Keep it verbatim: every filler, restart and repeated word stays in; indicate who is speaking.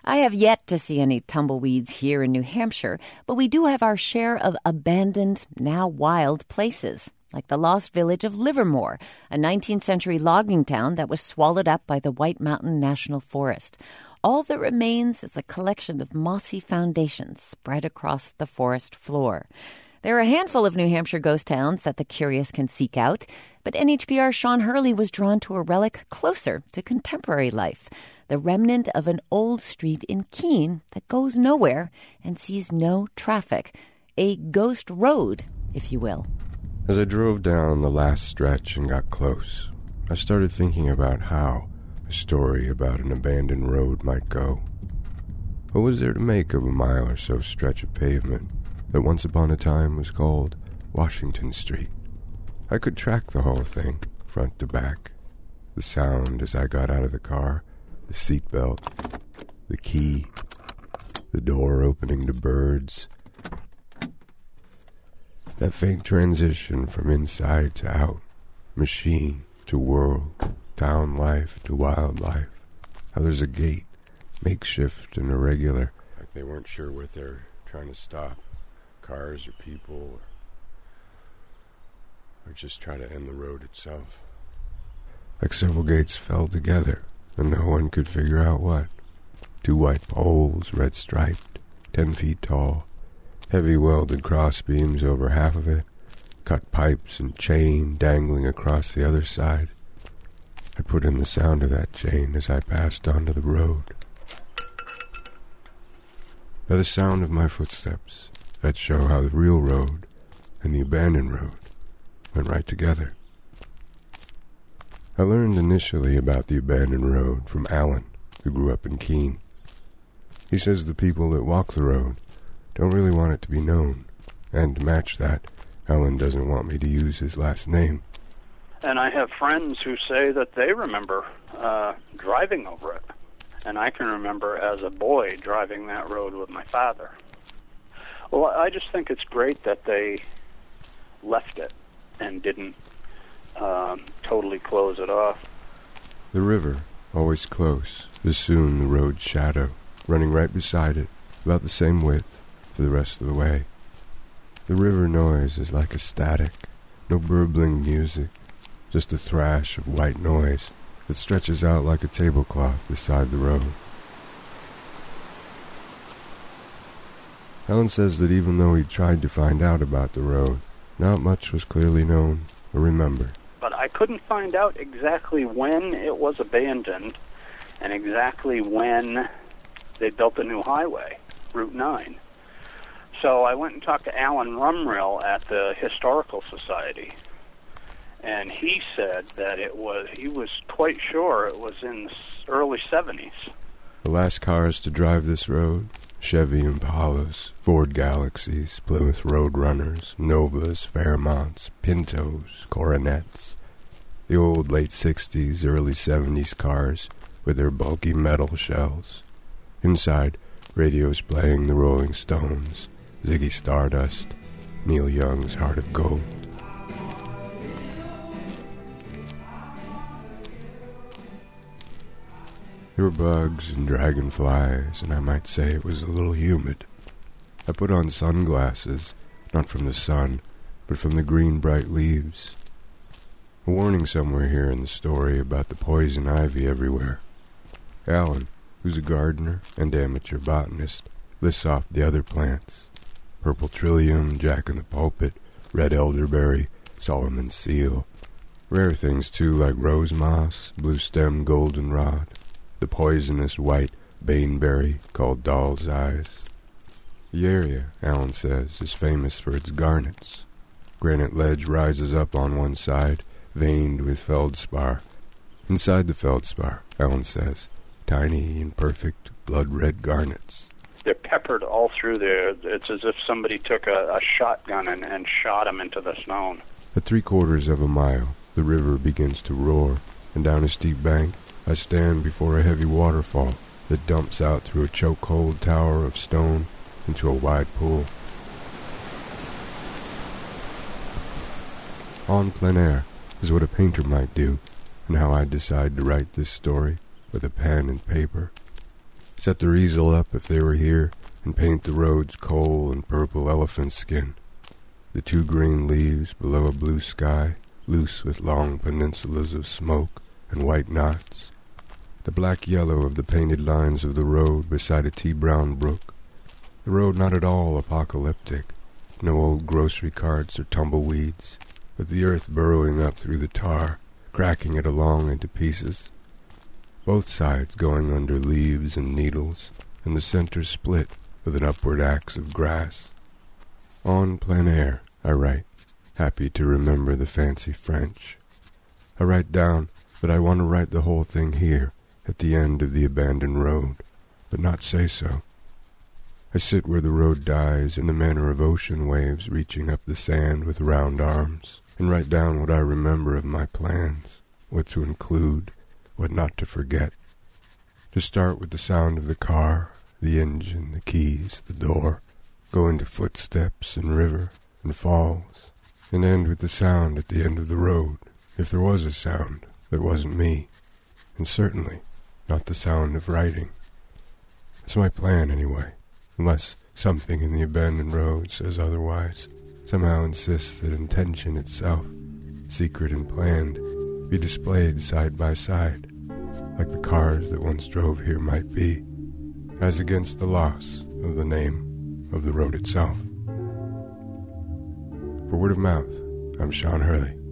Speaker 1: I have yet to see any tumbleweeds here in New Hampshire, but we do have our share of abandoned, now wild places, like the lost village of Livermore, a nineteenth century logging town that was swallowed up by the White Mountain National Forest. All that remains is a collection of mossy foundations spread across the forest floor. There are a handful of New Hampshire ghost towns that the curious can seek out, but N H P R's Sean Hurley was drawn to a relic closer to contemporary life, the remnant of an old street in Keene that goes nowhere and sees no traffic. A ghost road, if you will.
Speaker 2: As I drove down the last stretch and got close, I started thinking about how a story about an abandoned road might go. What was there to make of a mile or so stretch of pavement that once upon a time was called Washington Street? I could track the whole thing, front to back. The sound as I got out of the car, the seatbelt, the key, the door opening to birds. That faint transition from inside to out, machine to world, town life to wildlife. How there's a gate, makeshift and irregular, like they weren't sure what they're trying to stop, cars or people, or, or just try to end the road itself. Like several gates fell together, and no one could figure out what. Two white poles, red striped, ten feet tall, heavy welded cross beams over half of it, cut pipes and chain dangling across the other side. I put in the sound of that chain as I passed onto the road. By the sound of my footsteps, that show how the real road and the abandoned road went right together. I learned initially about the abandoned road from Alan, who grew up in Keene. He says the people that walk the road don't really want it to be known, and to match that, Alan doesn't want me to use his last name.
Speaker 3: And I have friends who say that they remember uh, driving over it. And I can remember as a boy driving that road with my father. Well, I just think it's great that they left it and didn't um, totally close it off.
Speaker 2: The river, always close, is soon the road's shadow, running right beside it, about the same width for the rest of the way. The river noise is like a static, no burbling music, just a thrash of white noise that stretches out like a tablecloth beside the road. Alan says that even though he tried to find out about the road, not much was clearly known or remembered.
Speaker 3: But I couldn't find out exactly when it was abandoned and exactly when they built the new highway, Route nine. So I went and talked to Alan Rumrill at the Historical Society, and he said that it was, he was quite sure it was in the early seventies.
Speaker 2: The last cars to drive this road, Chevy Impalas, Ford Galaxies, Plymouth Roadrunners, Novas, Fairmonts, Pintos, Coronets. The old late sixties, early seventies cars with their bulky metal shells. Inside, radios playing the Rolling Stones, Ziggy Stardust, Neil Young's Heart of Gold. There were bugs and dragonflies, and I might say it was a little humid. I put on sunglasses, not from the sun, but from the green bright leaves. A warning somewhere here in the story about the poison ivy everywhere. Alan, who's a gardener and amateur botanist, lists off the other plants. Purple trillium, jack-in-the-pulpit, red elderberry, Solomon's seal. Rare things, too, like rose moss, blue-stem goldenrod. The poisonous white baneberry called doll's eyes. The area, Alan says, is famous for its garnets. Granite ledge rises up on one side, veined with feldspar. Inside the feldspar, Alan says, tiny and perfect blood-red garnets.
Speaker 3: They're peppered all through there. It's as if somebody took a, a shotgun and, and shot them into the stone.
Speaker 2: At three-quarters of a mile, the river begins to roar, and down a steep bank, I stand before a heavy waterfall that dumps out through a chokehold tower of stone into a wide pool. En plein air is what a painter might do, and how I decide to write this story with a pen and paper. set their easel up if they were here, and paint the roads coal and purple elephant skin. The two green leaves below a blue sky, loose with long peninsulas of smoke and white knots. The black-yellow of the painted lines of the road beside a tea-brown brook. The road not at all apocalyptic, no old grocery carts or tumbleweeds, but the earth burrowing up through the tar, cracking it along into pieces. Both sides going under leaves and needles, and the center split with an upward axe of grass. En plein air, I write, happy to remember the fancy French. I write down that I want to write the whole thing here, at the end of the abandoned road, but not say so. I sit where the road dies in the manner of ocean waves reaching up the sand with round arms, and write down what I remember of my plans, what to include, what not to forget. To start with the sound of the car, the engine, the keys, the door, go into footsteps and river and falls, and end with the sound at the end of the road, if there was a sound that wasn't me, and certainly not the sound of writing. That's my plan, anyway, unless something in the abandoned road says otherwise, somehow insists that intention itself, secret and planned, be displayed side by side, like the cars that once drove here might be, as against the loss of the name of the road itself. For Word of Mouth, I'm Sean Hurley.